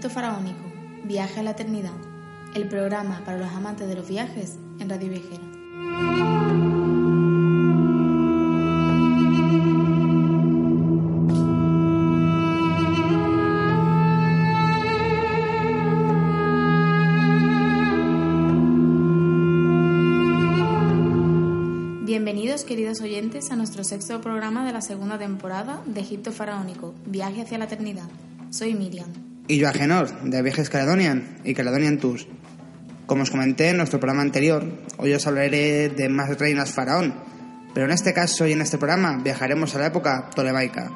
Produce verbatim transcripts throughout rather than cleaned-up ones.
Egipto faraónico, Viaje a la eternidad, el programa para los amantes de los viajes en Radio Viajera. Bienvenidos, queridos oyentes, a nuestro sexto programa de la segunda temporada de Egipto faraónico, Viaje hacia la eternidad. Soy Miriam. Y yo, Agenor, de Viajes Caledonian y Caledonian Tours. Como os comenté en nuestro programa anterior, hoy os hablaré de más reinas faraón, pero en este caso y en este programa viajaremos a la época ptolemaica.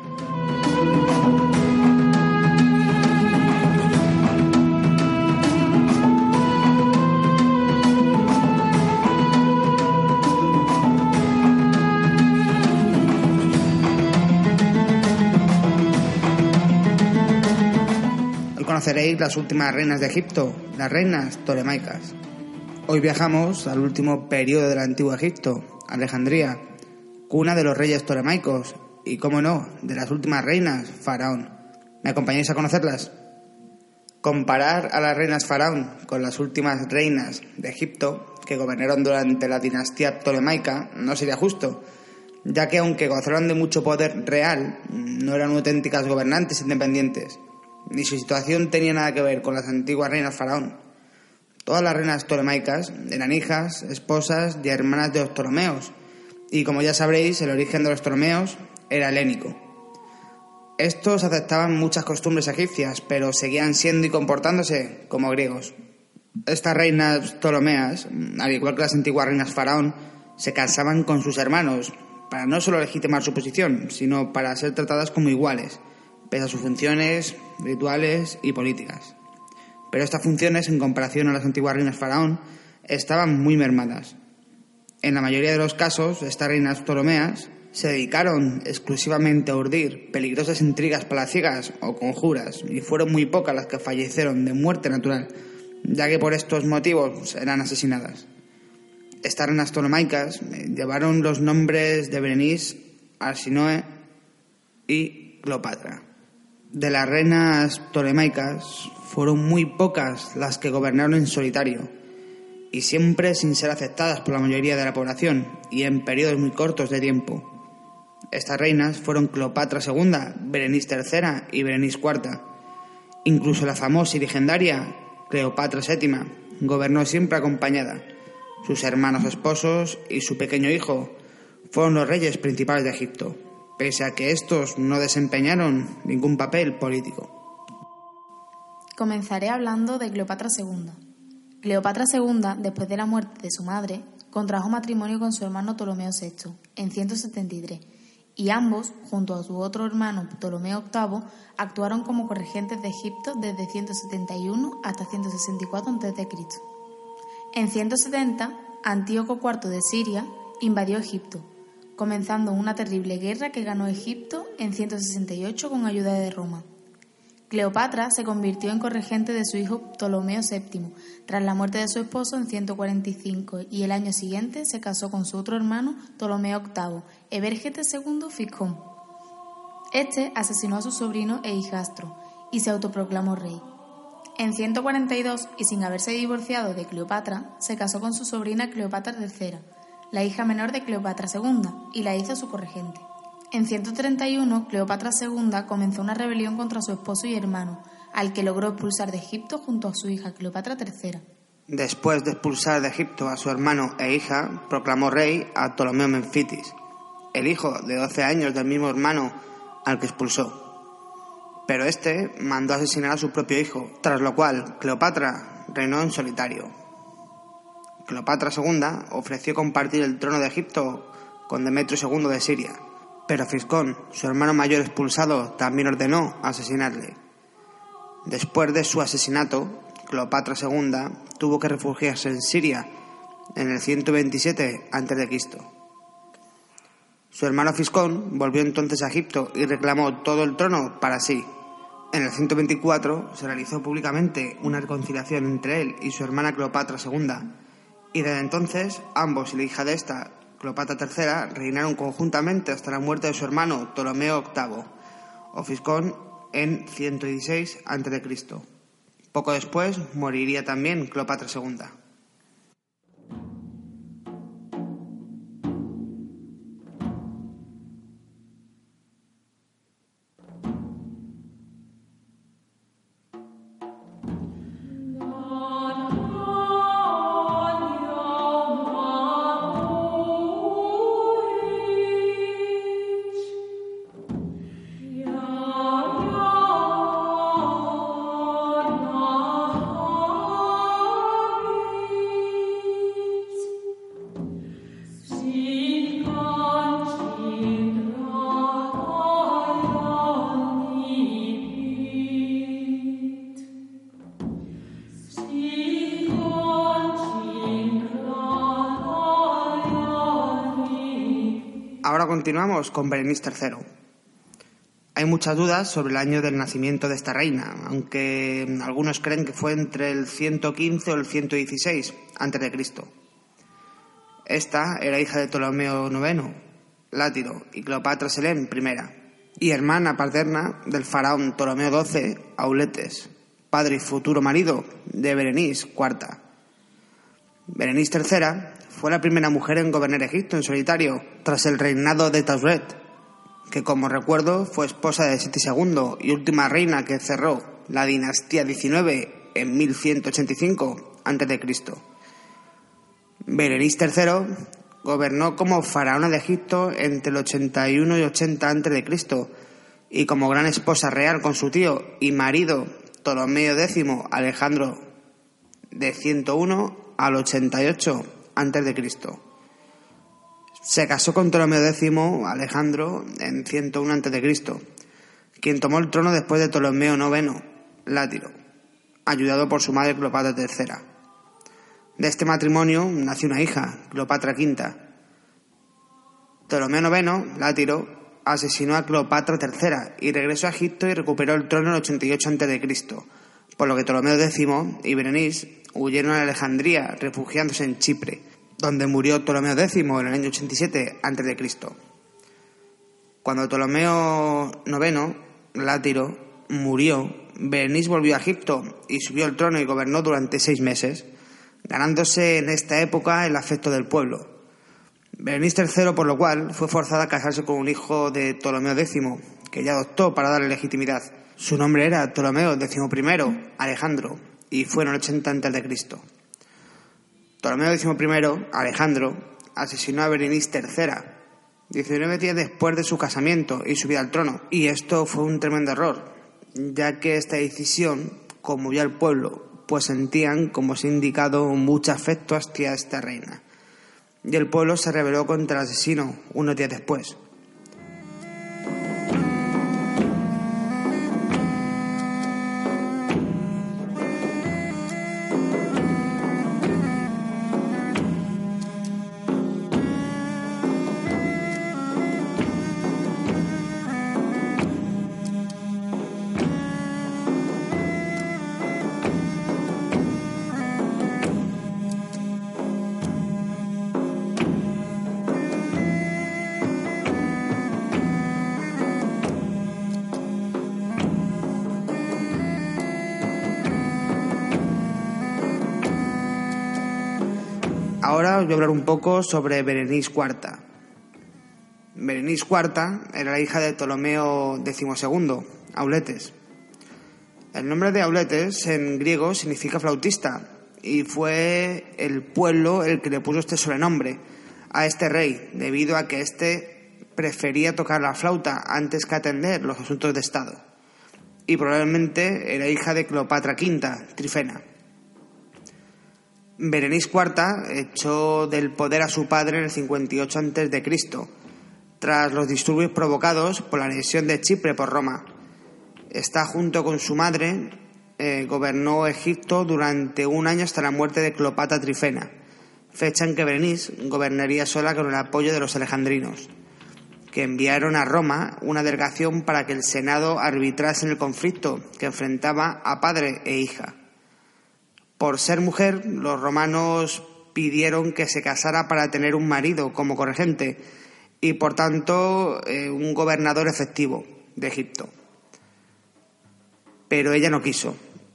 Conoceréis las últimas reinas de Egipto, las reinas ptolemaicas. Hoy viajamos al último periodo del antiguo Egipto, Alejandría, cuna de los reyes ptolemaicos y, cómo no, de las últimas reinas faraón. ¿Me acompañáis a conocerlas? Comparar a las reinas faraón con las últimas reinas de Egipto que gobernaron durante la dinastía ptolemaica no sería justo, ya que aunque gozaron de mucho poder real, no eran auténticas gobernantes independientes. Ni su situación tenía nada que ver con las antiguas reinas faraón. Todas las reinas ptolemaicas eran hijas, esposas y hermanas de los ptolomeos, y como ya sabréis, el origen de los ptolomeos era helénico. Estos aceptaban muchas costumbres egipcias, pero seguían siendo y comportándose como griegos. Estas reinas ptolomeas, al igual que las antiguas reinas faraón, se casaban con sus hermanos, para no solo legitimar su posición, sino para ser tratadas como iguales, pese a sus funciones, rituales y políticas. Pero estas funciones, en comparación a las antiguas reinas faraón, estaban muy mermadas. En la mayoría de los casos, estas reinas ptolomeas se dedicaron exclusivamente a urdir peligrosas intrigas palaciegas o conjuras, y fueron muy pocas las que fallecieron de muerte natural, ya que por estos motivos eran asesinadas. Estas reinas ptolemaicas llevaron los nombres de Berenice, Arsinoe y Cleopatra. De las reinas ptolemaicas fueron muy pocas las que gobernaron en solitario, y siempre sin ser aceptadas por la mayoría de la población y en periodos muy cortos de tiempo. Estas reinas fueron Cleopatra segunda, Berenice tercera y Berenice cuarta. Incluso la famosa y legendaria Cleopatra séptima gobernó siempre acompañada. Sus hermanos esposos y su pequeño hijo fueron los reyes principales de Egipto, pese a que estos no desempeñaron ningún papel político. Comenzaré hablando de Cleopatra segunda. Cleopatra segunda, después de la muerte de su madre, contrajo matrimonio con su hermano Ptolomeo sexto en ciento setenta y tres, y ambos, junto a su otro hermano Ptolomeo octavo, actuaron como corregentes de Egipto desde ciento setenta y uno hasta ciento sesenta y cuatro antes de Cristo. En ciento setenta, Antíoco cuarto de Siria invadió Egipto, comenzando una terrible guerra que ganó Egipto en ciento sesenta y ocho con ayuda de Roma. Cleopatra se convirtió en corregente de su hijo Ptolomeo séptimo tras la muerte de su esposo en ciento cuarenta y cinco, y el año siguiente se casó con su otro hermano Ptolomeo octavo, Evérgete segundo Fiscón. Este asesinó a su sobrino e hijastro y se autoproclamó rey. En ciento cuarenta y dos, y sin haberse divorciado de Cleopatra, se casó con su sobrina Cleopatra tercera, la hija menor de Cleopatra segunda, y la hizo su corregente. En ciento treinta y uno, Cleopatra segunda comenzó una rebelión contra su esposo y hermano, al que logró expulsar de Egipto junto a su hija Cleopatra tercera. Después de expulsar de Egipto a su hermano e hija, proclamó rey a Ptolomeo Menfitis, el hijo de doce años del mismo hermano al que expulsó. Pero este mandó asesinar a su propio hijo, tras lo cual Cleopatra reinó en solitario. Cleopatra segunda ofreció compartir el trono de Egipto con Demetrio segundo de Siria, pero Fiscón, su hermano mayor expulsado, también ordenó asesinarle. Después de su asesinato, Cleopatra segunda tuvo que refugiarse en Siria en el ciento veintisiete antes de Cristo. Su hermano Fiscón volvió entonces a Egipto y reclamó todo el trono para sí. En el ciento veinticuatro se realizó públicamente una reconciliación entre él y su hermana Cleopatra segunda, y desde entonces ambos y la hija de esta, Cleopatra tercera, reinaron conjuntamente hasta la muerte de su hermano Ptolomeo octavo, o Fiscón, en ciento dieciséis antes de Cristo. Poco después moriría también Cleopatra segunda. Ahora continuamos con Berenice tercero. Hay muchas dudas sobre el año del nacimiento de esta reina, aunque algunos creen que fue entre el ciento quince o el ciento dieciséis antes de Cristo. Esta era hija de Ptolomeo noveno, Látiro, y Cleopatra Selene primera, y hermana paterna del faraón Ptolomeo doce, Auletes, padre y futuro marido de Berenice cuarta. Berenice tercera fue la primera mujer en gobernar Egipto en solitario, tras el reinado de Tauret, que como recuerdo fue esposa de Seti segundo y última reina que cerró la dinastía diecinueve en mil ciento ochenta y cinco antes de Cristo. Berenice tercero gobernó como faraona de Egipto entre el ochenta y uno y ochenta antes de Cristo y como gran esposa real con su tío y marido Ptolomeo décimo Alejandro de ciento uno al ochenta y ocho antes de Cristo. Se casó con Ptolomeo décimo Alejandro en ciento uno antes de Cristo, quien tomó el trono después de Ptolomeo noveno, Látiro, ayudado por su madre Cleopatra tercera. De este matrimonio nació una hija, Cleopatra quinta. Ptolomeo noveno, Látiro, asesinó a Cleopatra tercera y regresó a Egipto y recuperó el trono en el ochenta y ocho antes de Cristo, por lo que Ptolomeo décimo y Berenice huyeron a Alejandría, refugiándose en Chipre, donde murió Ptolomeo décimo en el año ochenta y siete antes de Cristo. Cuando Ptolomeo noveno, Látiro, murió, Berenice volvió a Egipto y subió al trono y gobernó durante seis meses, ganándose en esta época el afecto del pueblo. Berenice tercero, por lo cual, fue forzada a casarse con un hijo de Ptolomeo décimo, que ella adoptó para darle legitimidad. Su nombre era Ptolomeo décimo primero, Alejandro, y fue en el ochenta antes de Cristo. Ptolomeo décimo primero, Alejandro, asesinó a Berenice tercera, diecinueve días después de su casamiento y subida al trono. Y esto fue un tremendo error, ya que esta decisión conmovió al pueblo, pues sentían, como se ha indicado, mucho afecto hacia esta reina. Y el pueblo se rebeló contra el asesino unos días después. Ahora os voy a hablar un poco sobre Berenice cuarta. Berenice cuarta era la hija de Ptolomeo decimosegundo, Auletes. El nombre de Auletes en griego significa flautista y fue el pueblo el que le puso este sobrenombre a este rey, debido a que éste prefería tocar la flauta antes que atender los asuntos de Estado. Y probablemente era hija de Cleopatra quinta, Trifena. Berenice cuarta echó del poder a su padre en el cincuenta y ocho antes de Cristo, tras los disturbios provocados por la anexión de Chipre por Roma. Esta, junto con su madre, eh, gobernó Egipto durante un año hasta la muerte de Cleopatra Trifena, fecha en que Berenice gobernaría sola con el apoyo de los alejandrinos, que enviaron a Roma una delegación para que el Senado arbitrase en el conflicto que enfrentaba a padre e hija. Por ser mujer, los romanos pidieron que se casara para tener un marido como corregente y, por tanto, eh, un gobernador efectivo de Egipto. Pero ella no quiso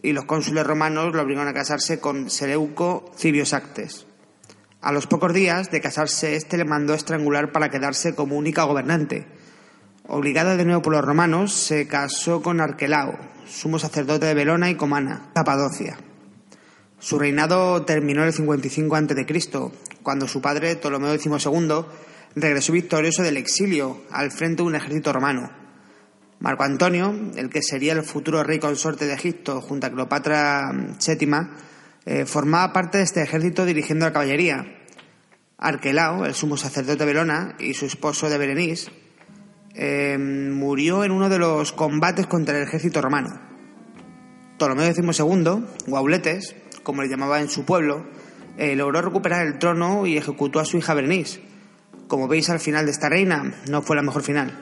y los cónsules romanos lo obligaron a casarse con Seleuco Cibiosactes. A los pocos días de casarse, este le mandó estrangular para quedarse como única gobernante. Obligada de nuevo por los romanos, se casó con Arquelao, sumo sacerdote de Belona y Comana, Capadocia. Su reinado terminó en el cincuenta y cinco antes de Cristo, cuando su padre, Ptolomeo decimosegundo, regresó victorioso del exilio al frente de un ejército romano. Marco Antonio, el que sería el futuro rey consorte de Egipto junto a Cleopatra séptima, eh, formaba parte de este ejército dirigiendo la caballería. Arquelao, el sumo sacerdote de Belona, y su esposo de Berenice, eh, murió en uno de los combates contra el ejército romano. Ptolomeo decimosegundo, Guauletes, como le llamaba en su pueblo, eh, logró recuperar el trono y ejecutó a su hija Berenice. Como veis, al final de esta reina no fue la mejor final.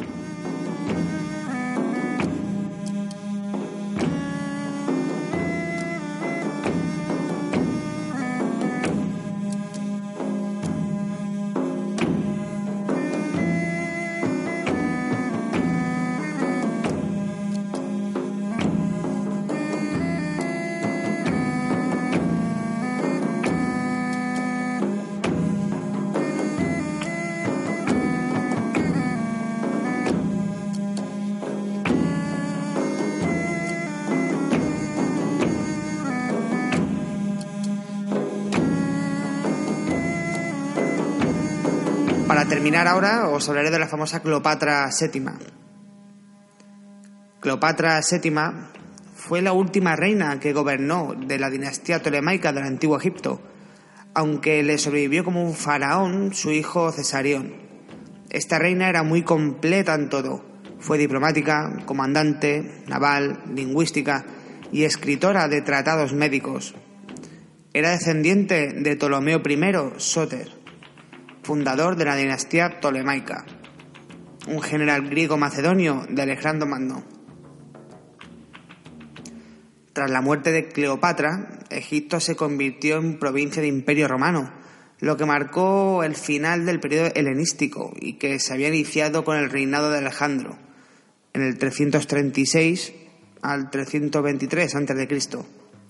Para terminar ahora os hablaré de la famosa Cleopatra séptima. Cleopatra séptima fue la última reina que gobernó de la dinastía ptolemaica del antiguo Egipto, aunque le sobrevivió como un faraón su hijo Cesarión. Esta reina era muy completa en todo. Fue diplomática, comandante, naval, lingüística y escritora de tratados médicos. Era descendiente de Ptolomeo primero Sóter, fundador de la dinastía ptolemaica, un general griego macedonio de Alejandro Magno. Tras la muerte de Cleopatra, Egipto se convirtió en provincia de Imperio Romano, lo que marcó el final del periodo helenístico y que se había iniciado con el reinado de Alejandro, en el trescientos treinta y seis al trescientos veintitrés antes de Cristo.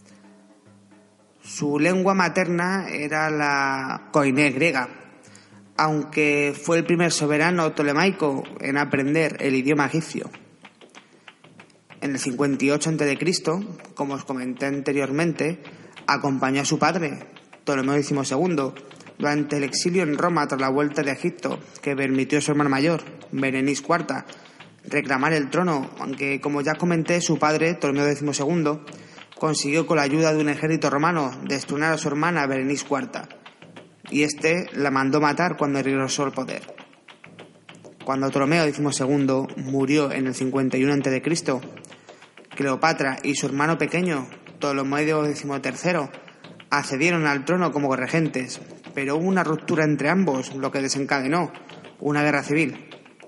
Su lengua materna era la koiné griega, aunque fue el primer soberano ptolemaico en aprender el idioma egipcio. En el cincuenta y ocho antes de Cristo, como os comenté anteriormente, acompañó a su padre, Ptolomeo decimosegundo, durante el exilio en Roma tras la vuelta de Egipto, que permitió a su hermana mayor, Berenice cuarta, reclamar el trono, aunque, como ya comenté, su padre, Ptolomeo decimosegundo, consiguió con la ayuda de un ejército romano destronar a su hermana Berenice cuarta, y este la mandó matar cuando regresó al poder. Cuando Ptolomeo decimosegundo murió en el cincuenta y uno antes de Cristo, Cleopatra y su hermano pequeño, Ptolomeo decimotercero, accedieron al trono como regentes, pero hubo una ruptura entre ambos, lo que desencadenó una guerra civil.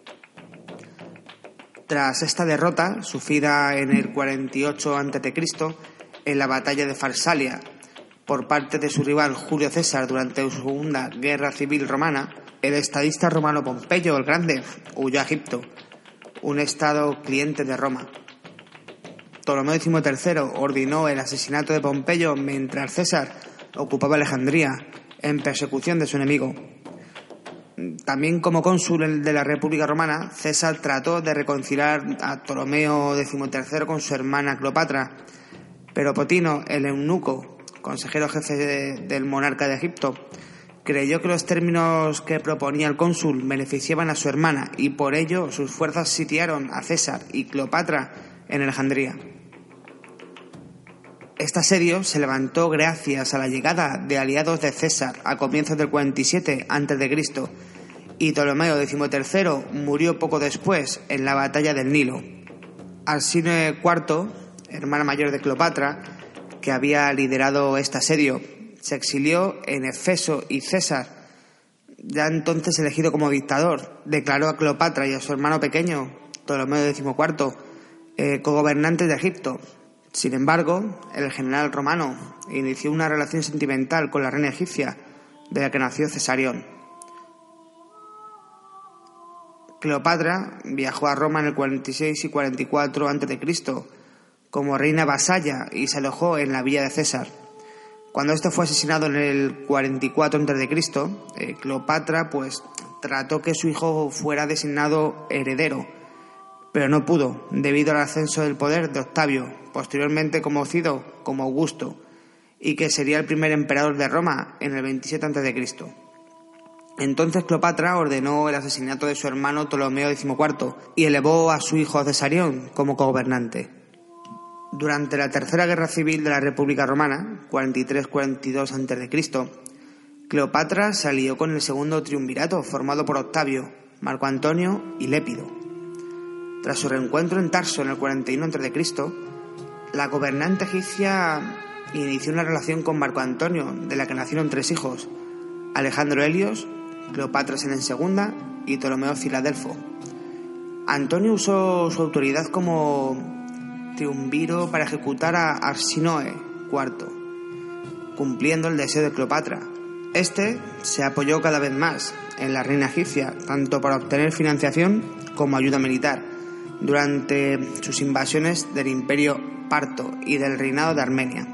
Tras esta derrota, sufrida en el cuarenta y ocho antes de Cristo, en la batalla de Farsalia, por parte de su rival Julio César durante su segunda guerra civil romana, el estadista romano Pompeyo el Grande huyó a Egipto, un estado cliente de Roma. Ptolomeo decimotercero ordenó el asesinato de Pompeyo mientras César ocupaba Alejandría en persecución de su enemigo. También como cónsul de la República Romana, César trató de reconciliar a Ptolomeo decimotercero con su hermana Cleopatra, pero Potino, el eunuco, consejero jefe de, del monarca de Egipto, creyó que los términos que proponía el cónsul beneficiaban a su hermana y por ello sus fuerzas sitiaron a César y Cleopatra en Alejandría. Este asedio se levantó gracias a la llegada de aliados de César a comienzos del cuarenta y siete antes de Cristo y Ptolomeo decimotercero murió poco después en la batalla del Nilo. Arsínoe cuarto, hermana mayor de Cleopatra, que había liderado este asedio, se exilió en Éfeso y César, ya entonces elegido como dictador, declaró a Cleopatra y a su hermano pequeño, Ptolomeo decimocuarto, eh, cogobernantes de Egipto. Sin embargo, el general romano inició una relación sentimental con la reina egipcia, de la que nació Cesarión. Cleopatra viajó a Roma en el cuarenta y seis y cuarenta y cuatro antes de Cristo como reina vasalla y se alojó en la villa de César. Cuando este fue asesinado en el cuarenta y cuatro antes de Cristo, eh, Cleopatra pues trató que su hijo fuera designado heredero, pero no pudo debido al ascenso del poder de Octavio, posteriormente conocido como Augusto, y que sería el primer emperador de Roma en el veintisiete antes de Cristo. Entonces Cleopatra ordenó el asesinato de su hermano Ptolomeo decimocuarto y elevó a su hijo Cesarión como gobernante. Durante la Tercera Guerra Civil de la República Romana, cuarenta y tres cuarenta y dos antes de Cristo, Cleopatra se alió con el segundo triunvirato formado por Octavio, Marco Antonio y Lépido. Tras su reencuentro en Tarso en el cuarenta y uno antes de Cristo, la gobernante egipcia inició una relación con Marco Antonio, de la que nacieron tres hijos: Alejandro Helios, Cleopatra Senen segunda y Ptolomeo Filadelfo. Antonio usó su autoridad como triunviro para ejecutar a Arsinoe cuarto, cumpliendo el deseo de Cleopatra. Este se apoyó cada vez más en la reina egipcia, tanto para obtener financiación como ayuda militar, durante sus invasiones del Imperio Parto y del reinado de Armenia.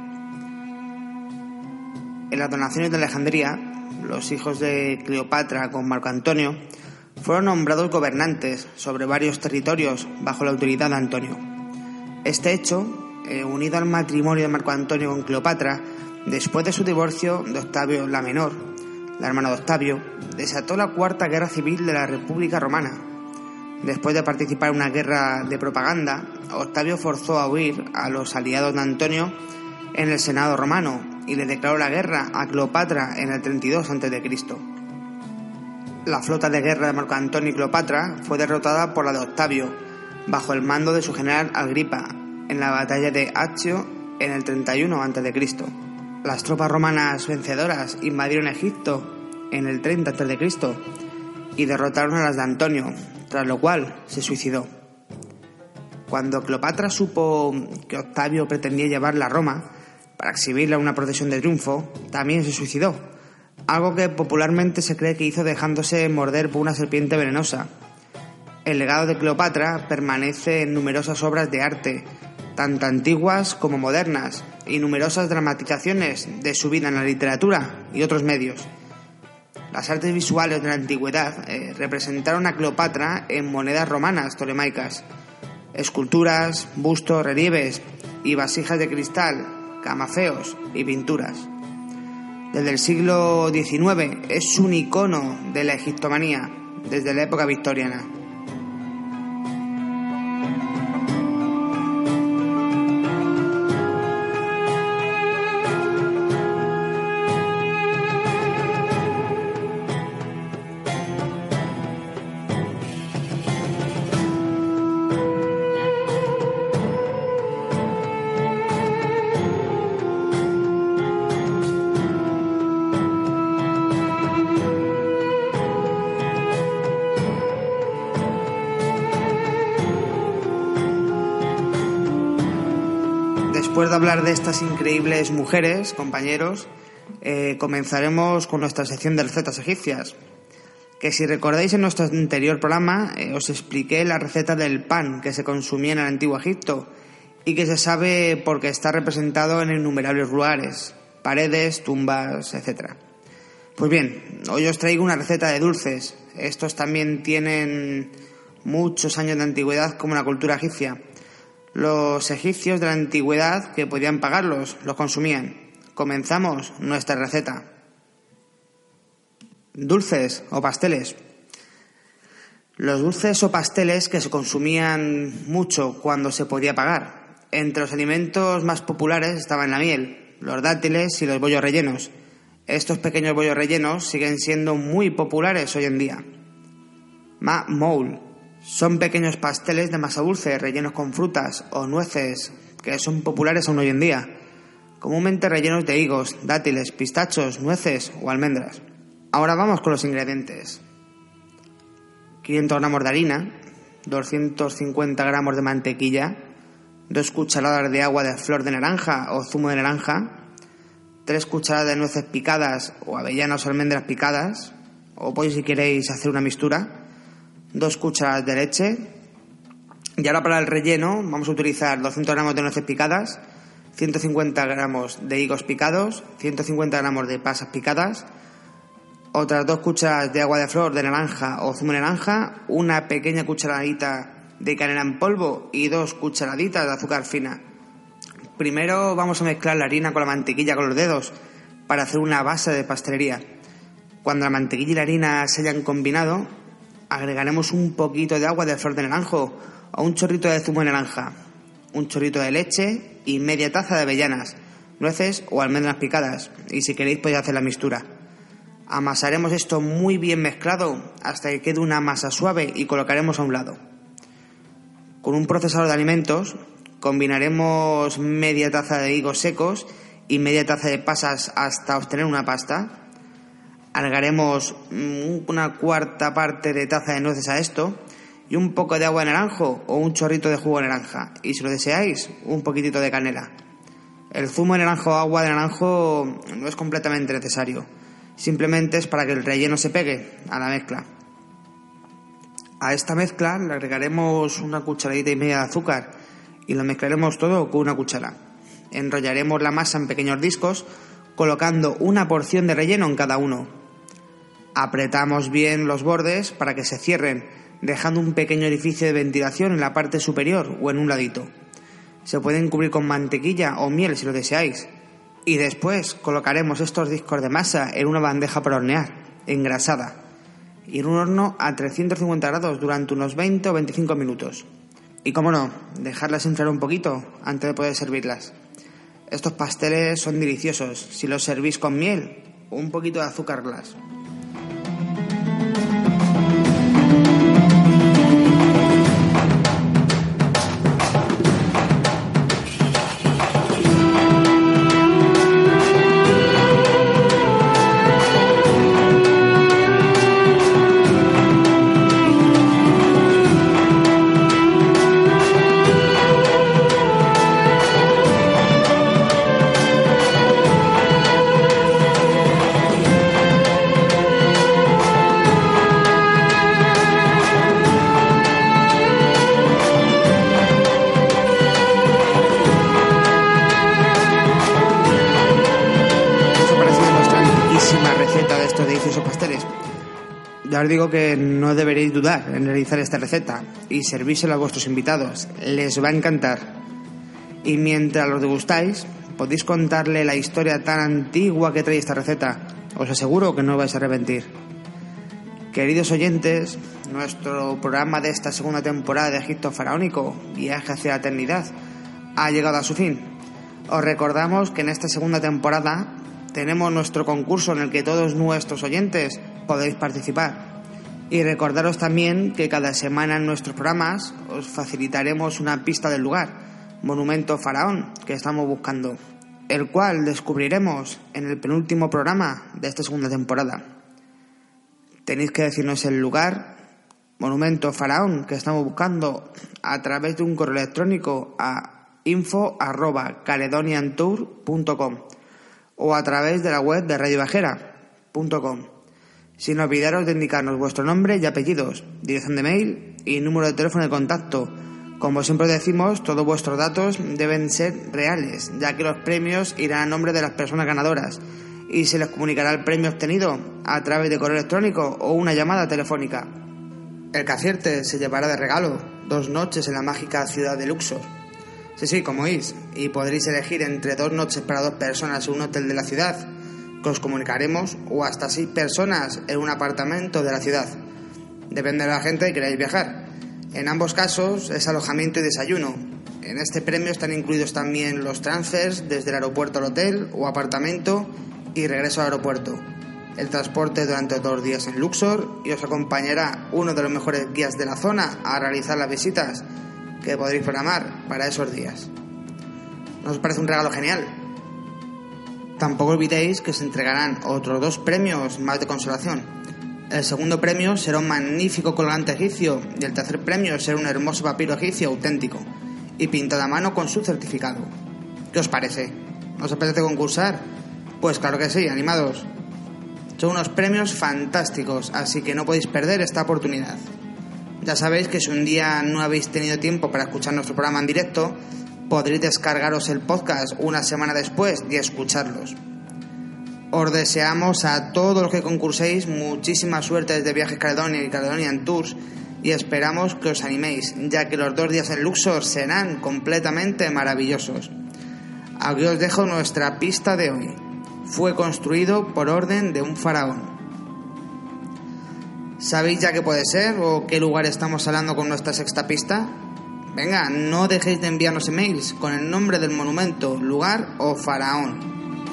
En las donaciones de Alejandría, los hijos de Cleopatra con Marco Antonio fueron nombrados gobernantes sobre varios territorios bajo la autoridad de Antonio. Este hecho, eh, unido al matrimonio de Marco Antonio con Cleopatra, después de su divorcio de Octavio la Menor, la hermana de Octavio, desató la Cuarta Guerra Civil de la República Romana. Después de participar en una guerra de propaganda, Octavio forzó a huir a los aliados de Antonio en el Senado romano y le declaró la guerra a Cleopatra en el treinta y dos antes de Cristo. La flota de guerra de Marco Antonio y Cleopatra fue derrotada por la de Octavio, bajo el mando de su general Agripa, en la batalla de Accio en el treinta y uno antes de Cristo. Las tropas romanas vencedoras invadieron Egipto en el treinta antes de Cristo y derrotaron a las de Antonio, tras lo cual se suicidó. Cuando Cleopatra supo que Octavio pretendía llevarla a Roma para exhibirla en una procesión de triunfo, también se suicidó, algo que popularmente se cree que hizo dejándose morder por una serpiente venenosa. El legado de Cleopatra permanece en numerosas obras de arte, tanto antiguas como modernas, y numerosas dramatizaciones de su vida en la literatura y otros medios. Las artes visuales de la antigüedad eh, representaron a Cleopatra en monedas romanas tolemaicas, esculturas, bustos, relieves y vasijas de cristal, camafeos y pinturas. Desde el siglo diecinueve es un icono de la egiptomanía, desde la época victoriana. Después de hablar de estas increíbles mujeres, compañeros, eh, comenzaremos con nuestra sección de recetas egipcias, que si recordáis en nuestro anterior programa eh, os expliqué la receta del pan que se consumía en el antiguo Egipto y que se sabe porque está representado en innumerables lugares, paredes, tumbas, etcétera. Pues bien, hoy os traigo una receta de dulces. Estos también tienen muchos años de antigüedad como la cultura egipcia. Los egipcios de la antigüedad que podían pagarlos, los consumían. Comenzamos nuestra receta. Dulces o pasteles. Los dulces o pasteles que se consumían mucho cuando se podía pagar. Entre los alimentos más populares estaban la miel, los dátiles y los bollos rellenos. Estos pequeños bollos rellenos siguen siendo muy populares hoy en día. Ma moul. Son pequeños pasteles de masa dulce rellenos con frutas o nueces que son populares aún hoy en día, comúnmente rellenos de higos, dátiles, pistachos, nueces o almendras. Ahora vamos con los ingredientes. quinientos gramos de harina, doscientos cincuenta gramos de mantequilla, dos cucharadas de agua de flor de naranja o zumo de naranja, tres cucharadas de nueces picadas o avellanas o almendras picadas, o podéis si queréis hacer una mixtura, dos cucharadas de leche, Y ahora para el relleno vamos a utilizar doscientos gramos de nueces picadas, ciento cincuenta gramos de higos picados, ciento cincuenta gramos de pasas picadas, otras dos cucharadas de agua de flor de naranja o zumo de naranja, una pequeña cucharadita de canela en polvo y dos cucharaditas de azúcar fina. Primero vamos a mezclar la harina con la mantequilla con los dedos para hacer una base de pastelería. Cuando la mantequilla y la harina se hayan combinado, agregaremos un poquito de agua de flor de naranjo o un chorrito de zumo de naranja, un chorrito de leche y media taza de avellanas, nueces o almendras picadas, y si queréis podéis hacer la mixtura. Amasaremos esto muy bien mezclado hasta que quede una masa suave y colocaremos a un lado. Con un procesador de alimentos combinaremos media taza de higos secos y media taza de pasas hasta obtener una pasta. Agregaremos una cuarta parte de taza de nueces a esto y un poco de agua de naranjo o un chorrito de jugo de naranja, y si lo deseáis, un poquitito de canela. El zumo de naranjo o agua de naranjo no es completamente necesario, simplemente es para que el relleno se pegue a la mezcla. A esta mezcla le agregaremos una cucharadita y media de azúcar y lo mezclaremos todo con una cuchara. Enrollaremos la masa en pequeños discos colocando una porción de relleno en cada uno. Apretamos bien los bordes para que se cierren, dejando un pequeño orificio de ventilación en la parte superior o en un ladito. Se pueden cubrir con mantequilla o miel si lo deseáis. Y después colocaremos estos discos de masa en una bandeja para hornear, engrasada, y en un horno a trescientos cincuenta grados durante unos veinte o veinticinco minutos. Y cómo no, dejarlas enfriar un poquito antes de poder servirlas. Estos pasteles son deliciosos si los servís con miel o un poquito de azúcar glass. Ya os digo que no deberéis dudar en realizar esta receta y servírsela a vuestros invitados, les va a encantar. Y mientras los degustáis, podéis contarle la historia tan antigua que trae esta receta, os aseguro que no vais a arrepentir. Queridos oyentes, nuestro programa de esta segunda temporada de Egipto Faraónico, Viaje hacia la Eternidad, ha llegado a su fin. Os recordamos que en esta segunda temporada tenemos nuestro concurso en el que todos nuestros oyentes podéis participar. Y recordaros también que cada semana en nuestros programas os facilitaremos una pista del lugar, monumento faraón, que estamos buscando, el cual descubriremos en el penúltimo programa de esta segunda temporada. Tenéis que decirnos el lugar, monumento faraón, que estamos buscando a través de un correo electrónico a info arroba caledoniantour punto com o a través de la web de radio viajera punto com, sin olvidaros de indicarnos vuestro nombre y apellidos, dirección de mail y número de teléfono de contacto. Como siempre decimos, todos vuestros datos deben ser reales, ya que los premios irán a nombre de las personas ganadoras y se les comunicará el premio obtenido a través de correo electrónico o una llamada telefónica. El que acierte se llevará de regalo dos noches en la mágica ciudad de Luxor. Sí, sí, como oís, y podréis elegir entre dos noches para dos personas en un hotel de la ciudad, que os comunicaremos, o hasta seis personas en un apartamento de la ciudad. Depende de la gente que queráis viajar. En ambos casos es alojamiento y desayuno. En este premio están incluidos también los transfers desde el aeropuerto al hotel o apartamento y regreso al aeropuerto. El transporte durante dos días en Luxor y os acompañará uno de los mejores guías de la zona a realizar las visitas que podréis programar para esos días. ¿No os parece un regalo genial? Tampoco olvidéis que se entregarán otros dos premios más de consolación. El segundo premio será un magnífico colgante egipcio y el tercer premio será un hermoso papiro egipcio auténtico y pintado a mano con su certificado. ¿Qué os parece? ¿Os apetece concursar? Pues claro que sí, animados. Son unos premios fantásticos, así que no podéis perder esta oportunidad. Ya sabéis que si un día no habéis tenido tiempo para escuchar nuestro programa en directo, podréis descargaros el podcast una semana después y escucharlos. Os deseamos a todos los que concurséis muchísima suerte desde Viajes Caledonia y Caledonian Tours y esperamos que os animéis, ya que los dos días en Luxor serán completamente maravillosos. Aquí os dejo nuestra pista de hoy. Fue construido por orden de un faraón. ¿Sabéis ya qué puede ser o qué lugar estamos hablando con nuestra sexta pista? Venga, no dejéis de enviarnos emails con el nombre del monumento, lugar o faraón.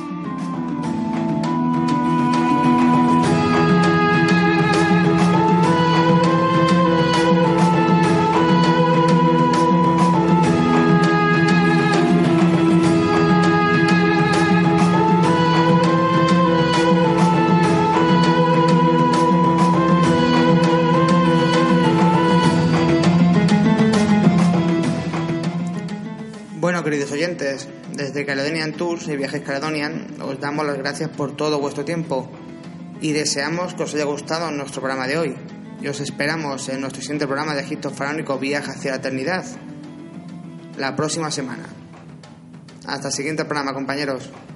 Bueno, queridos oyentes, desde Caledonian Tours y Viajes Caledonian os damos las gracias por todo vuestro tiempo y deseamos que os haya gustado nuestro programa de hoy y os esperamos en nuestro siguiente programa de Egipto Faraónico Viaje hacia la Eternidad la próxima semana. Hasta el siguiente programa, compañeros.